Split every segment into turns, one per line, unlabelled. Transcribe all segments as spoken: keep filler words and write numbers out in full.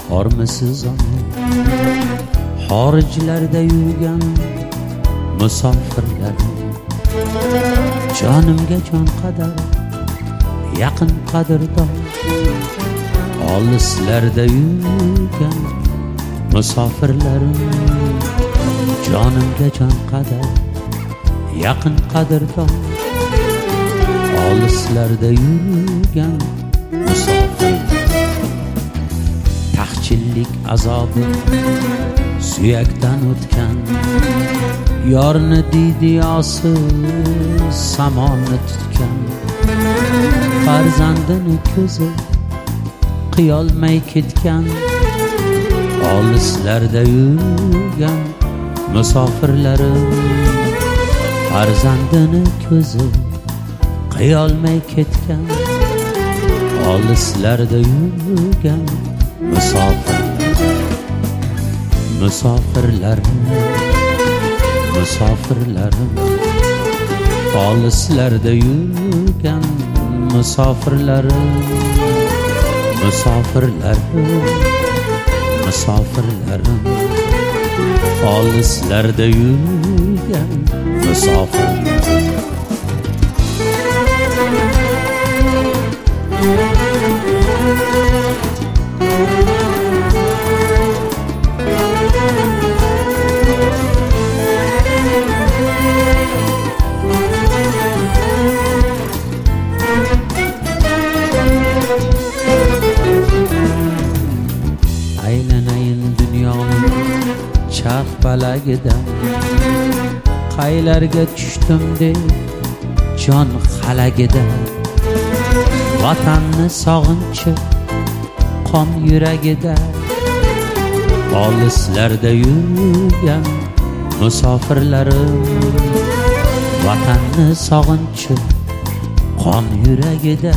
Hormisiz omon xorijlarda yurgan musofirlar, jonimga jon qadar yaqin qadrdon, olislarda yurgan musofirlarim, jonimga jon qadar yaqin qadrdon, olislarda yurgan musofirlar. Taqchillik azobi suyakdan o'tgan, yorni diydiyosi samonni tutgan, farzandini ko'zi qiyolmay ketgan, olislarda yurgan musofirlarim, farzandini ko'zi qiyolmay ketgan, olislarda yurgan musofirlar. Musofirlarim, musofirlarim, olislarda yurgan musofirlarim, musofirlarim, musofirlarim, olislarda yurgan musofirlarim. Aylanayin dunyoning charx balagidan, qaylarga tushdim deb jon xalagida, vatanni sog'inchi qon yuragida, olislarda yurgan musofirlarim, vatanni sog'inchi qon yuragida,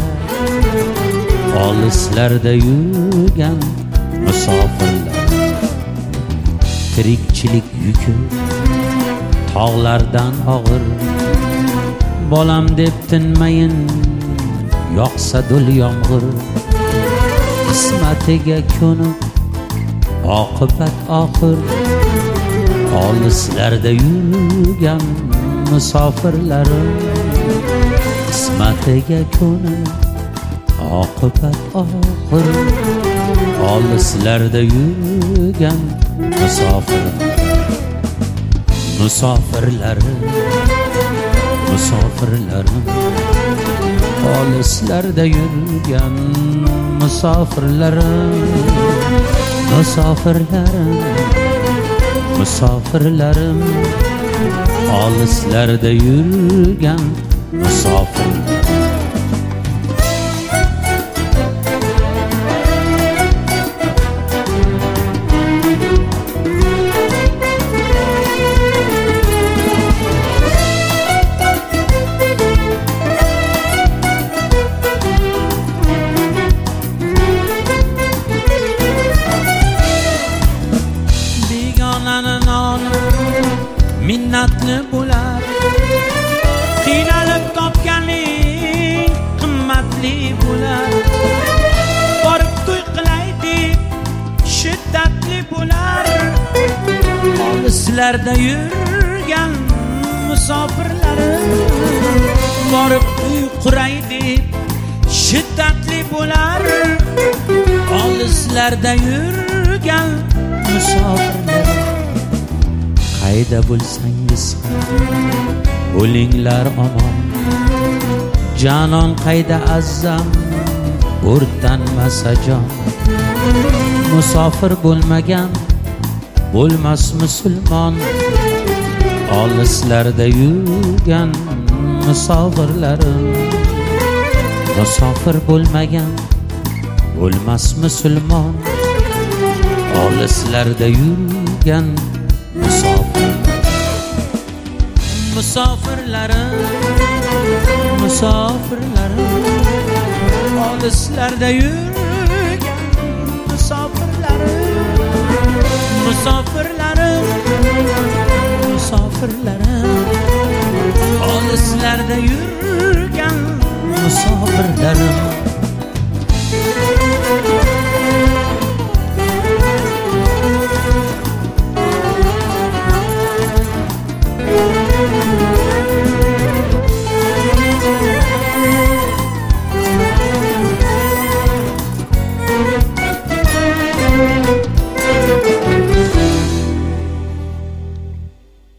olislarda yurgan musofirlar. Tirikchilik yuki tog'lardan og'ir, bolam deb tinmayin yoqsa dul yomg'ir, qismatiga ko'nib oqibat oxir, olislarda yurgan musofirlarim, qismatiga ko'nib oqibat oxir, olislarda yurgan musofirlar. Musofirlarim, musofirlarim, olislarda yurgan musofirlarim, musofirlarim, musofirlarim, olislarda yurgan musofirlar. Minnatli bo'lar, qiynalib topganing qimmatli bo'lar, borib to'y qilay deb shiddatli bo'lar, olislarda yurgan musofirlarim, borib uy quray deb shiddatli bo'lar, olislarda yurgan musofirlarim. Qayda bo'lsangiz o'linglar omon, janon qayda azzam o'rtanmasa jon, musofir bo'lmagan bo'lmas musulmon, olislarda yurgan musofirlarim, musofir bo'lmagan bo'lmas musulmon, olislarda yurgan musofirlarim, musofirlarim, olislarda yurgan